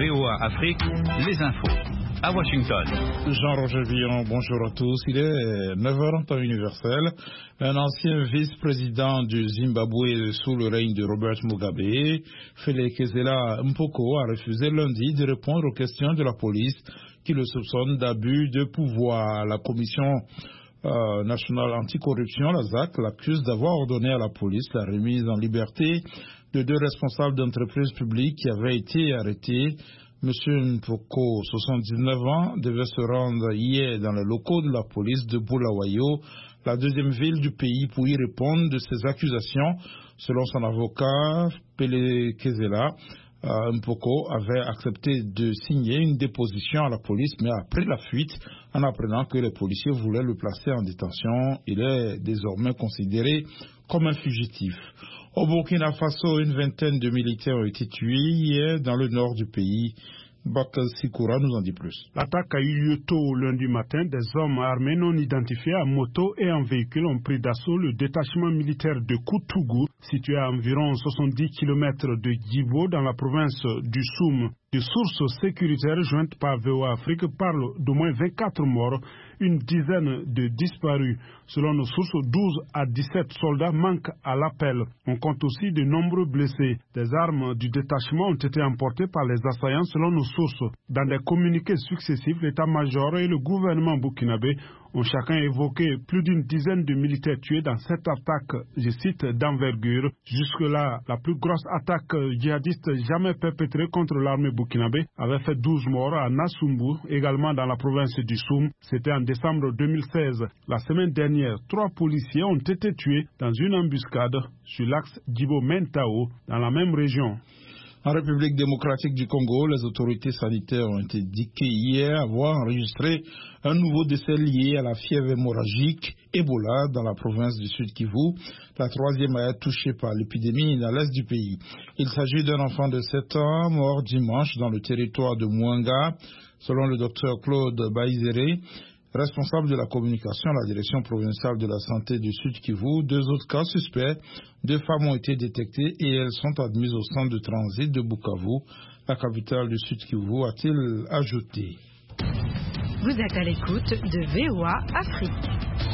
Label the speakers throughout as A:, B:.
A: VOA Afrique, les infos. À Washington.
B: Jean-Roger Villon, bonjour à tous. Il est 9h en temps universel. Un ancien vice-président du Zimbabwe sous le règne de Robert Mugabe, Felekezela Mpoko, a refusé lundi de répondre aux questions de la police qui le soupçonne d'abus de pouvoir. La commission nationale anticorruption, la ZAC, l'accuse d'avoir ordonné à la police la remise en liberté de deux responsables d'entreprises publiques qui avaient été arrêtés. Monsieur Mpoko, 79 ans, devait se rendre hier dans les locaux de la police de Bulawayo, la deuxième ville du pays, pour y répondre de ces accusations. Selon son avocat, Felekezela Mpoko avait accepté de signer une déposition à la police, mais a pris la fuite en apprenant que les policiers voulaient le placer en détention. Il est désormais considéré comme un fugitif. Au Burkina Faso, une vingtaine de militaires ont été tués hier dans le nord du pays. Bakal Sikoura nous en dit plus.
C: L'attaque a eu lieu tôt lundi matin. Des hommes armés non identifiés en moto et en véhicule ont pris d'assaut le détachement militaire de Koutougou, situé à environ 70 km de Djibo dans la province du Soum. Des sources sécuritaires jointes par VOA Afrique parlent d'au moins 24 morts, une dizaine de disparus. Selon nos sources, 12 à 17 soldats manquent à l'appel. On compte aussi de nombreux blessés. Des armes du détachement ont été emportées par les assaillants selon nos sources. Dans des communiqués successifs, l'état-major et le gouvernement burkinabé ont chacun évoqué plus d'une dizaine de militaires tués dans cette attaque, je cite, d'envergure. Jusque-là, la plus grosse attaque djihadiste jamais perpétrée contre l'armée burkinabé avait fait 12 morts à Nassumbu, également dans la province du Soum. C'était en décembre 2016. La semaine dernière, 3 policiers ont été tués dans une embuscade sur l'axe Djibo-Mentao, dans la même région.
B: En République démocratique du Congo, les autorités sanitaires ont indiqué hier avoir enregistré un nouveau décès lié à la fièvre hémorragique Ebola dans la province du Sud Kivu, la troisième à être touchée par l'épidémie dans l'est du pays. Il s'agit d'un enfant de 7 ans mort dimanche dans le territoire de Mwanga, selon le docteur Claude Baïzéré, responsable de la communication à la direction provinciale de la santé du Sud Kivu. 2 autres cas suspects, 2 femmes ont été détectées et elles sont admises au centre de transit de Bukavu, la capitale du Sud Kivu, a-t-il ajouté.
D: Vous êtes à l'écoute de VOA Afrique.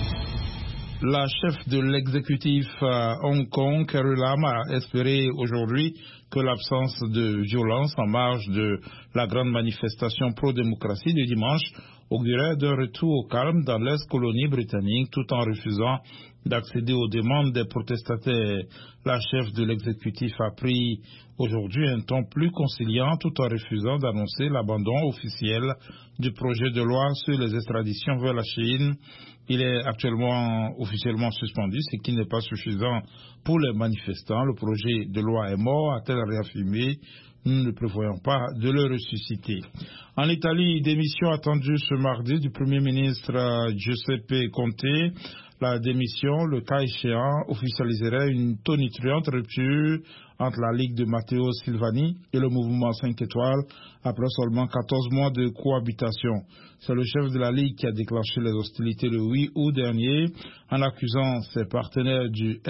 B: La chef de l'exécutif à Hong Kong, Carrie Lam, a espéré aujourd'hui que l'absence de violence en marge de la grande manifestation pro-démocratie du dimanche augurait d'un retour au calme dans l'ex-colonie britannique tout en refusant d'accéder aux demandes des protestataires. La chef de l'exécutif a pris aujourd'hui un ton plus conciliant tout en refusant d'annoncer l'abandon officiel du projet de loi sur les extraditions vers la Chine. Il est actuellement officiellement suspendu, ce qui n'est pas suffisant pour les manifestants. Le projet de loi est mort, a-t-elle réaffirmé. Nous ne prévoyons pas de le ressusciter. En Italie, démission attendue ce mardi du Premier ministre Giuseppe Conte. La démission, le cas échéant, officialiserait une tonitruante rupture entre la Ligue de Matteo Silvani et le mouvement 5 étoiles après seulement 14 mois de cohabitation. C'est le chef de la Ligue qui a déclenché les hostilités le 8 août dernier en accusant ses partenaires du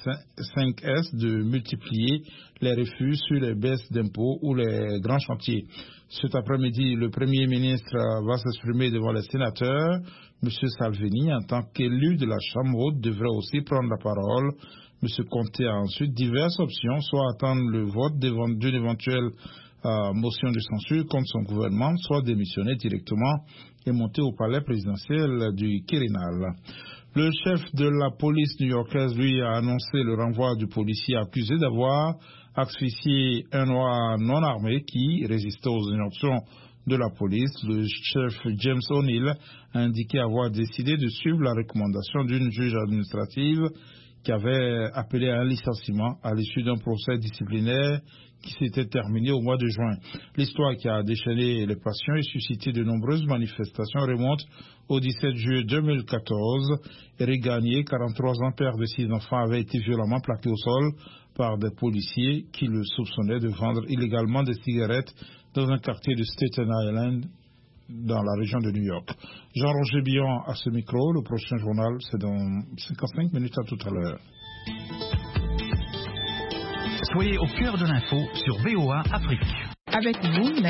B: M5S de multiplier les refus sur les baisses d'impôts ou les grands chantiers. Cet après-midi, le Premier ministre va s'exprimer devant les sénateurs. M. Salvini, en tant qu'élu de la Chambre haute, devrait aussi prendre la parole. M. Conte a ensuite diverses options, soit attendre le vote d'une éventuelle motion de censure contre son gouvernement, soit démissionner directement et monter au palais présidentiel du Quirinal. Le chef de la police new-yorkaise, lui, a annoncé le renvoi du policier accusé d'avoir asphyxié un noir non armé qui résistait aux injonctions de la police. Le chef James O'Neill a indiqué avoir décidé de suivre la recommandation d'une juge administrative qui avait appelé à un licenciement à l'issue d'un procès disciplinaire qui s'était terminé au mois de juin. L'histoire qui a déchaîné les passions et suscité de nombreuses manifestations remonte au 17 juillet 2014. Eric Gagné, 43 ans, père de 6 enfants, avait été violemment plaqué au sol par des policiers qui le soupçonnaient de vendre illégalement des cigarettes dans un quartier de Staten Island, dans la région de New York. Jean-Roger Billon à ce micro. Le prochain journal, c'est dans 55 minutes. À tout à l'heure.
A: Soyez au cœur de l'info sur VOA Afrique.
D: Avec vous,